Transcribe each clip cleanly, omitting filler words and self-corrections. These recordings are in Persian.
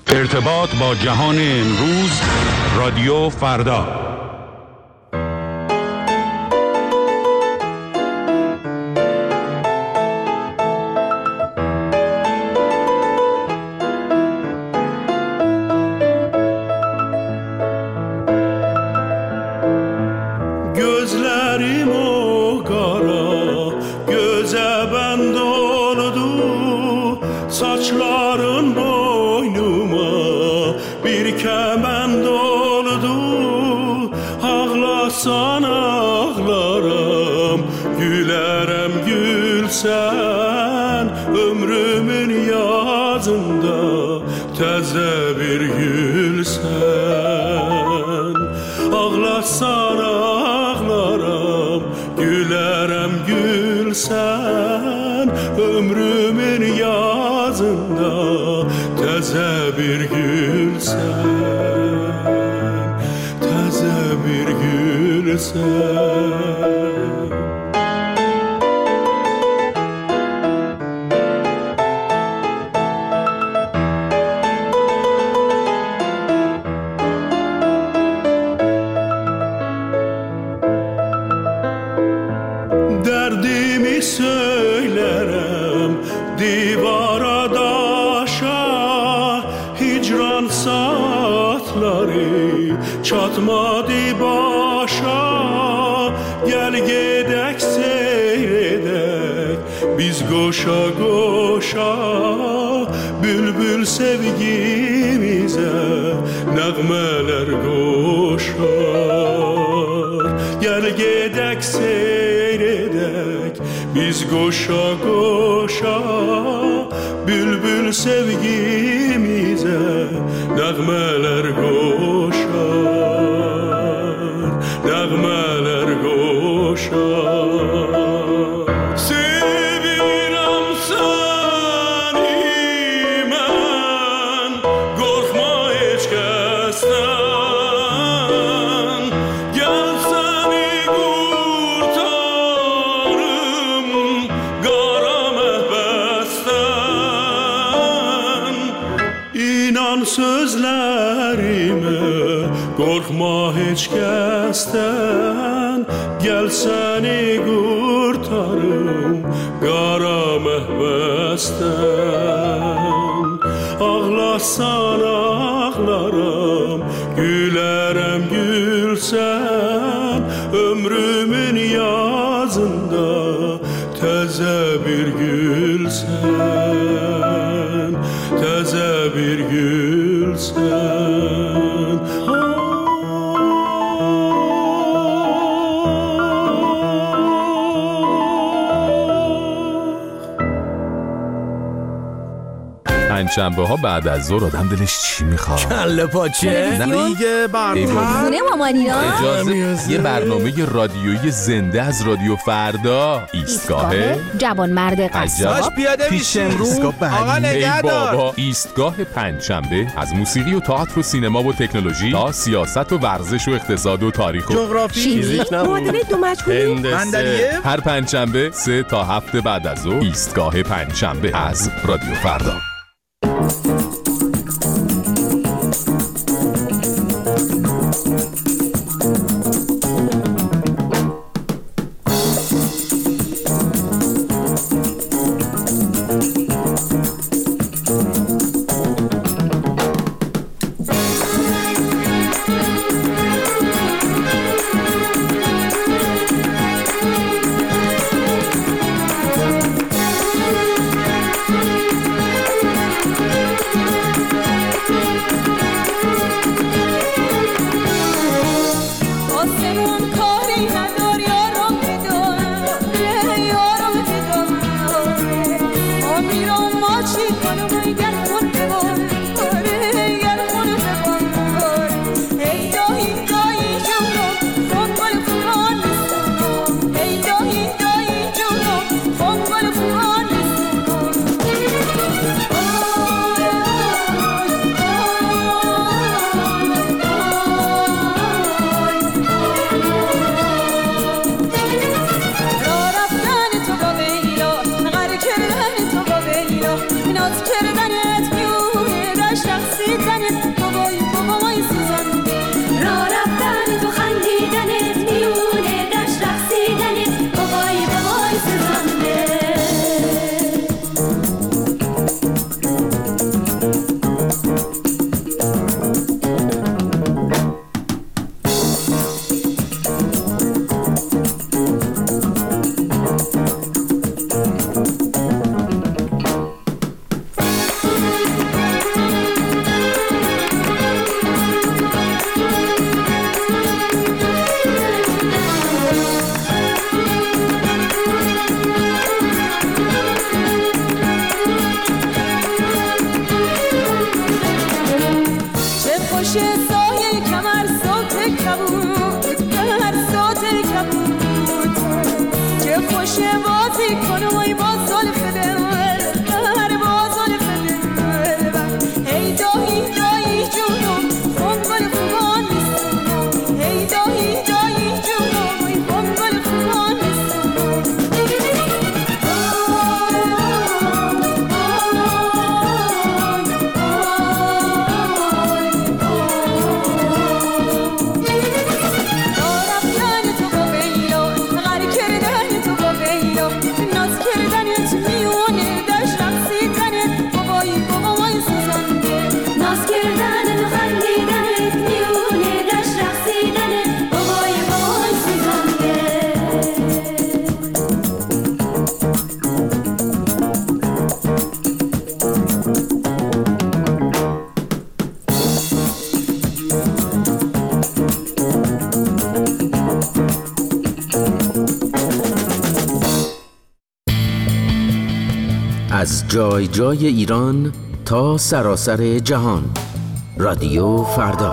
ارتباط با جهان امروز، رادیو فردا. Gözlerim o kara, göze bend oldu, saçların boynuma bir kemend oldu. Ağlasan ağlarım, gülerem gülsen, ömrümün yazında teze bir gülsen. Ağlasan ağlarım, gülerem gülsen, ömrümün yazında teze bir gülsen, teze bir gülsen. Derdimi söylerim divara daşa, hicran saatleri çatmadı başa. Gel gedek seyredek biz koşa koşa, bülbül sevgimize nəğmələr koşar. Gel gedek seyredek biz koşa koşa, bülbül sevgimize nəğmələr koşar, nəğmələr koşar. Sevirəm səni mən, qorxma heç kəsdən. Gəl səni qurtarım qara məhbəsdən. İnan sözlərimə, qorxma heç kəsdən. Gəl səni qurtarım qara məhbəsdən. Ağlasan ağlarım, gülərəm gülsən, ömrümün yazında təzə bir gülsən, təzə bir gülsən. پنجشنبه ها بعد از ظهر آدم دلش چی میخواد؟ کله پاچه دیگه برنامه خونه مامانینا. اجازه یه برنامه رادیویی زنده از رادیو فردا. ایستگاه جوانمرد قصاب پیاده پیش امروز آقا ای نگهدار. بابا، ایستگاه پنجشنبه از موسیقی و تئاتر و سینما و تکنولوژی تا سیاست و ورزش و اقتصاد و تاریخ و جغرافی فیزیک معادله دو مجهولی هندسه هر پنجشنبه 3 تا 7 بعد از ظهر. ایستگاه پنجشنبه از رادیو فردا. سایه کمر صوت کبود در صوت کبود که خوش بازی کنم ای باز زلف دل در باز زلف دل ای دایی دایی جونم خونگل خوبان نیستم ای دایی دایی جونم ای خونگل خوبان نیستم از جای جای ایران تا سراسر جهان. رادیو فردا.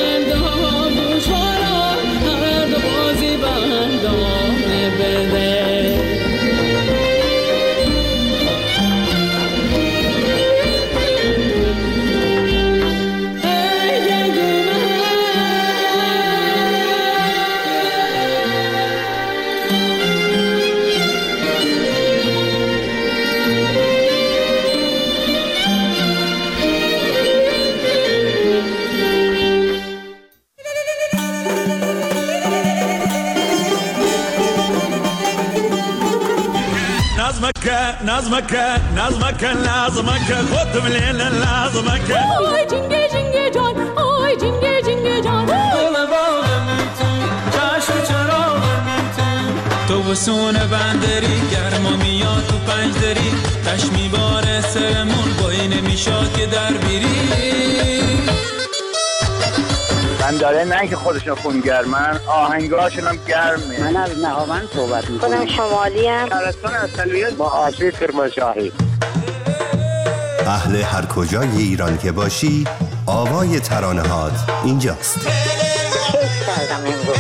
بده خودم لیل لازمک آی جنگه جنگه جان آی جنگه جنگه جان گل باغم تو چشم چراغم تو بسون بندری گرما میاد تو پنجدری تش میباره سرمون بایی نمیشاد که در بیری من داره نه که خودشون خونگرمن آهنگاشون هم گرمه. من از نهاوند صحبت میکنم. خودم شمالی ام. شهرستان اصلیت با آشی کرمانشاهی. اهل هر کجای ایران که باشی آوای ترانه‌هات اینجاست. کیف کردم امروز.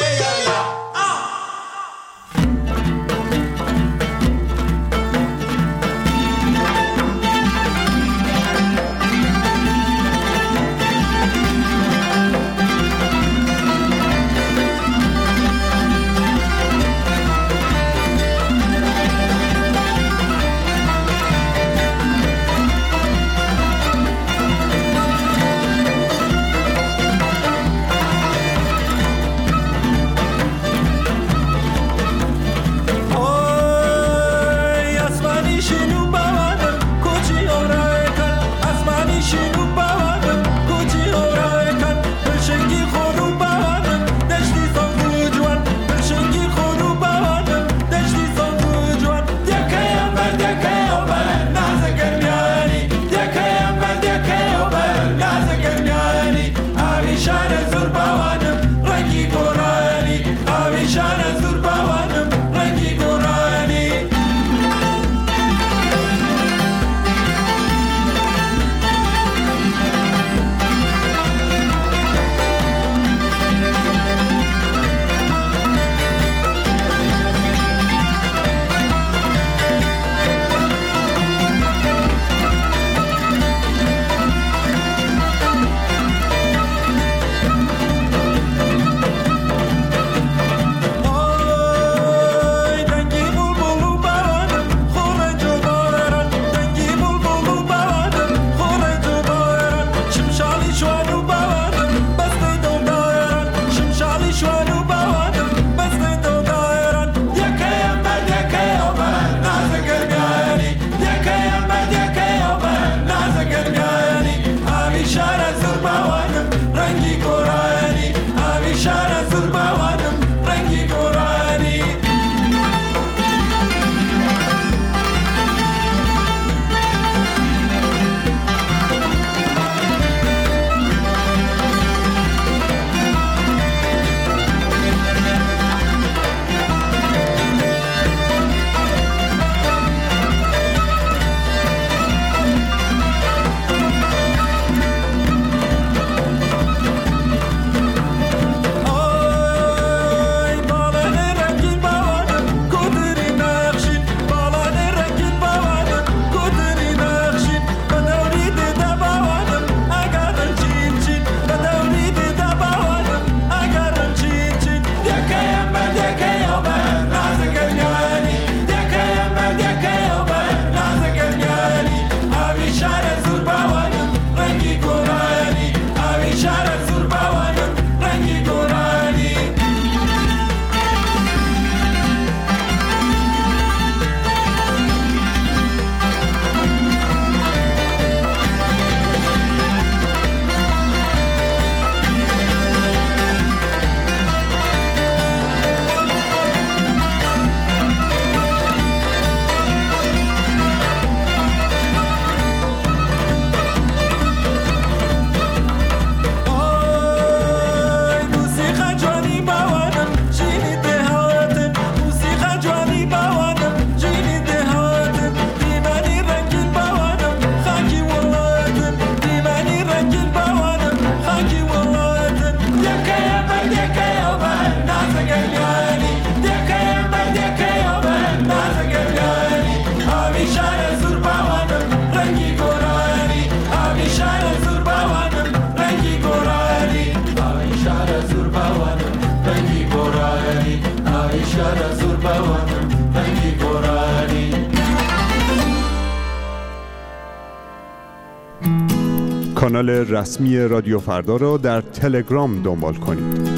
کانال رسمی رادیو فردا را در تلگرام دنبال کنید.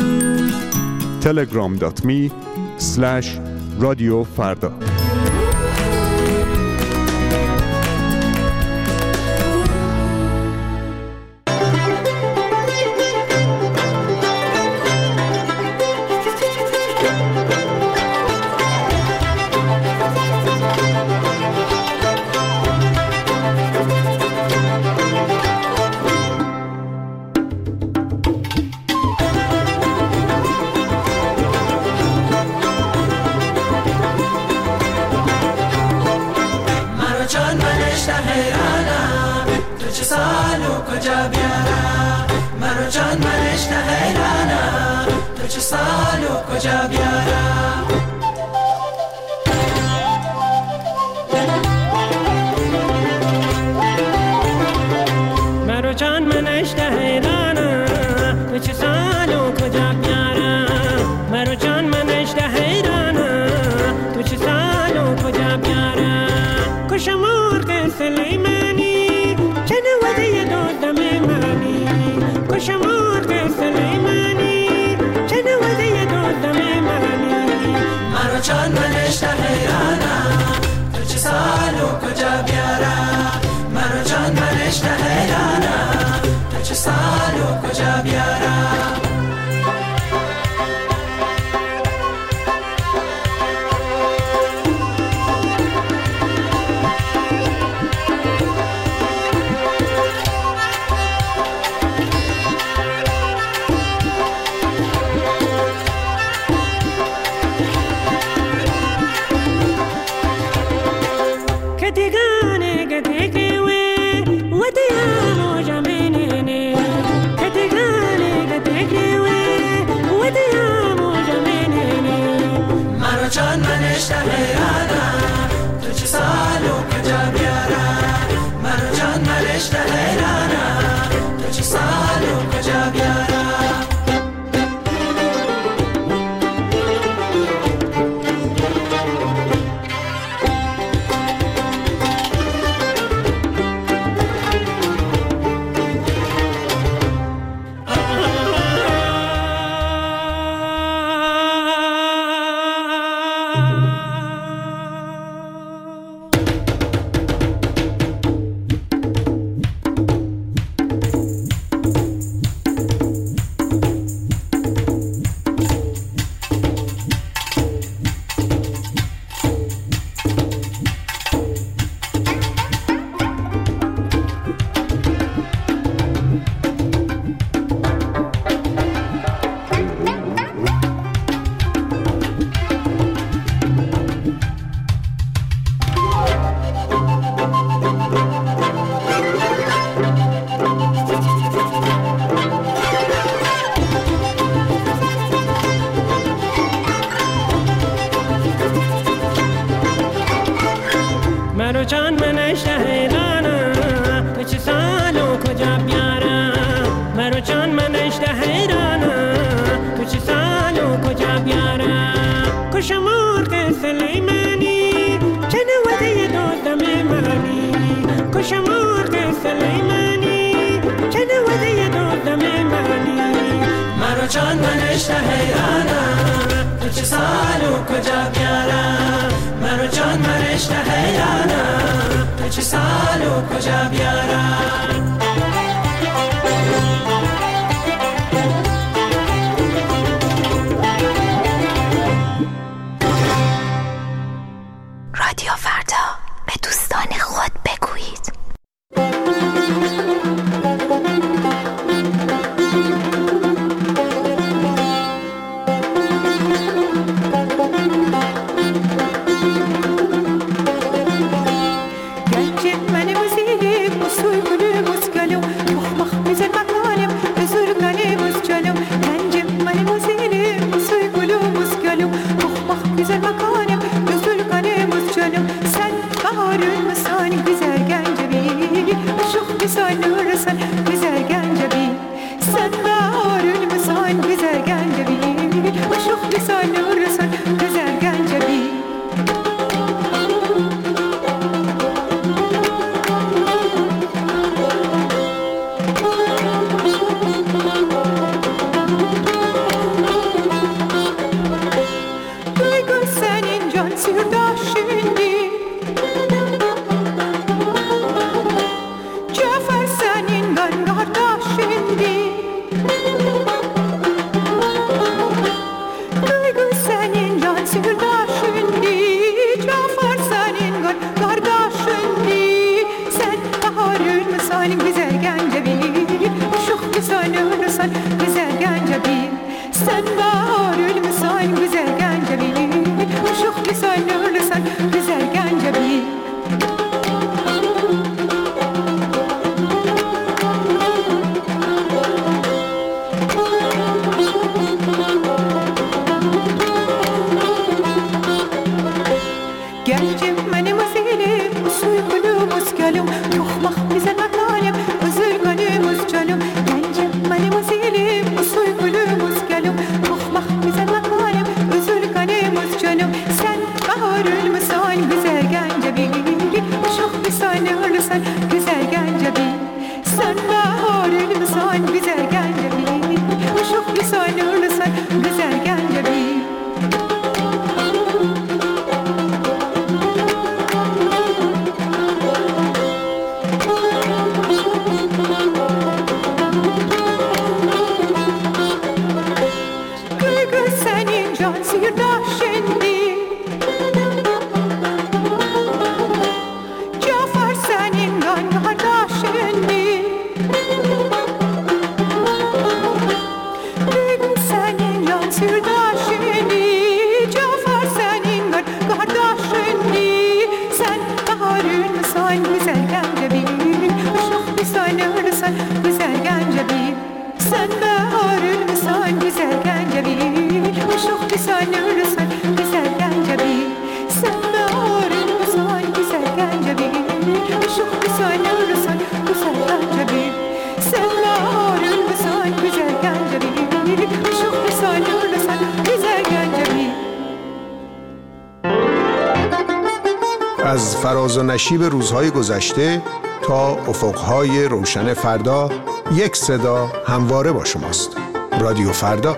telegram.me/رادیو فردا. کجا بیارم مرو جان منش نه حیرانم تو چه سالو کجا بیارم مرو جان منش نه حیرانم تو چه سالو کجا بیارم مرو جان منش نه حیرانم تو چه سالو کجا بیارم کشم مرغ سلیمانی چنوده دادم منی کشم مرغ سلیمانی چنوده دادم منی مرو جان منش نه حیرانم تو چه سالو کجا بیارم مرو جان منش نه حیرانم تو چه سالو کجا بیارم جان منش نه حیرانم تو چه سالو کجا بیارم مرو جان منش نه حیرانم تو چه سالو کجا بیارم مرو جان منش نه حیرانم تو چه سالو کجا بیارم مرو جان منش نه حیرانم تو چه سالو کجا بیارم کشم مرغ سلیمانی چنوده دادم منی کشم مرغ سلیمانی چنوده دادم منی مرو جان منش نه حیرانم تو چه سالو کجا بیارم مرو جان منش نه حیرانم تو چه سالو کجا بیارم رادیو فردا به دوستان خود بگویید. Gerçek beni müzik usul gülüm از فراز و نشیب روزهای گذشته تا افقهای روشن فردا، یک صدا همواره با شماست. رادیو فردا.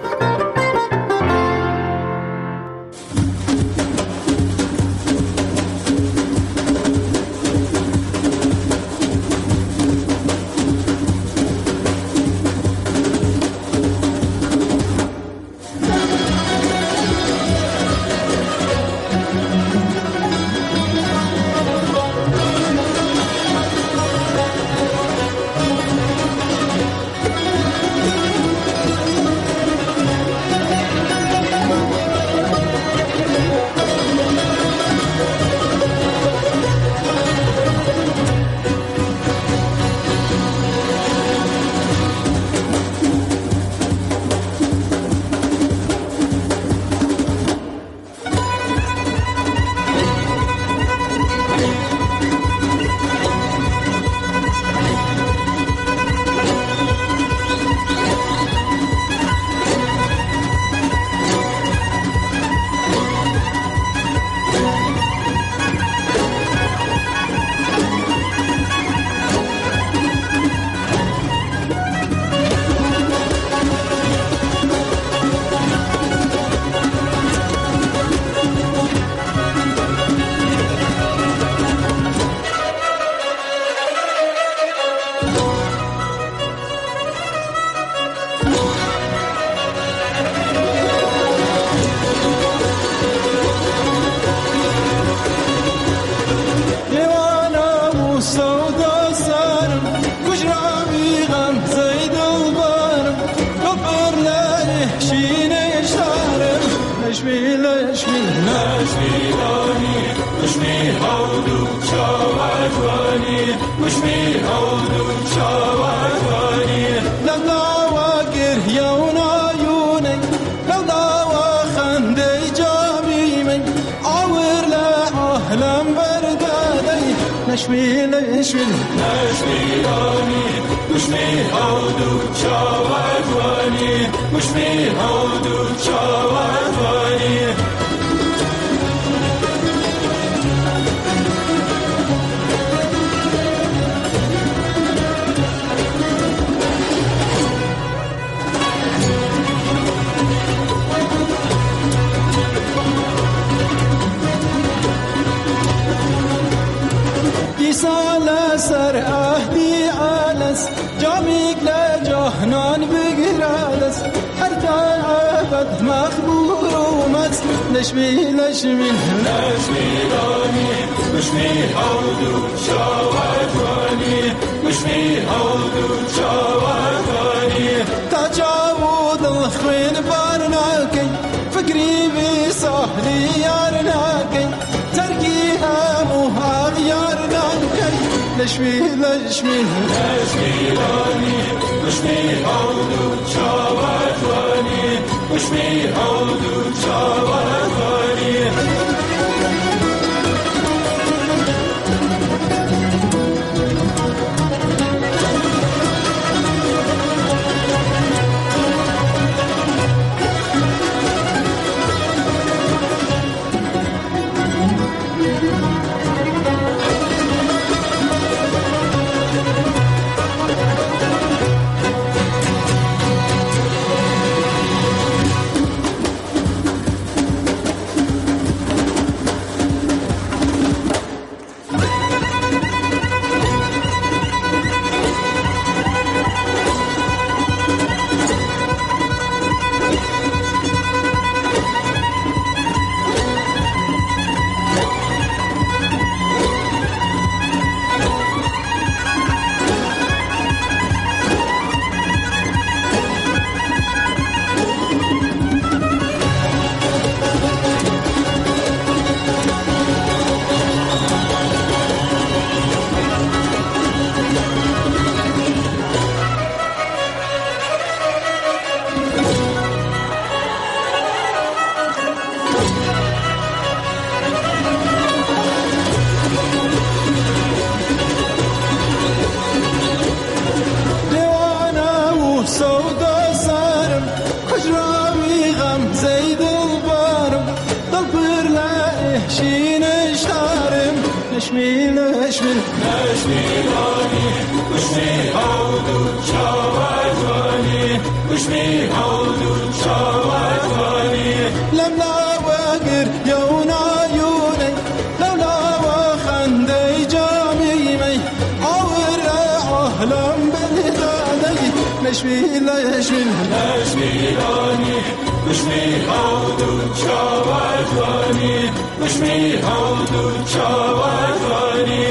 نشمیل نشمیل نشمیلانی گوشمی هودو چاوانی گوشمی هودو چاوانی لملا وگر یونا یونی لولا و خنده جامی می آور عالم بلدانی نشمیل نشمیل نشمیلانی گوشمی هودو چاوانی گوشمی هودو چاوانی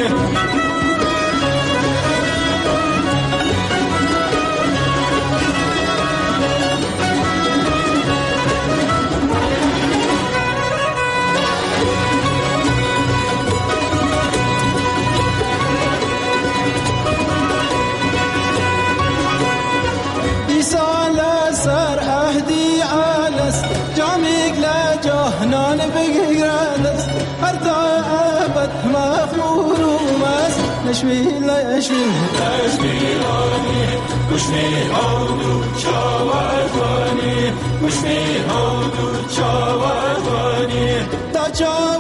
جهنان بگیرد هر تا ابد مغمور است نشمیل نشمیل نشمیلانی گوشمی هودو چاوانی گوشمی هودو چاوانی تا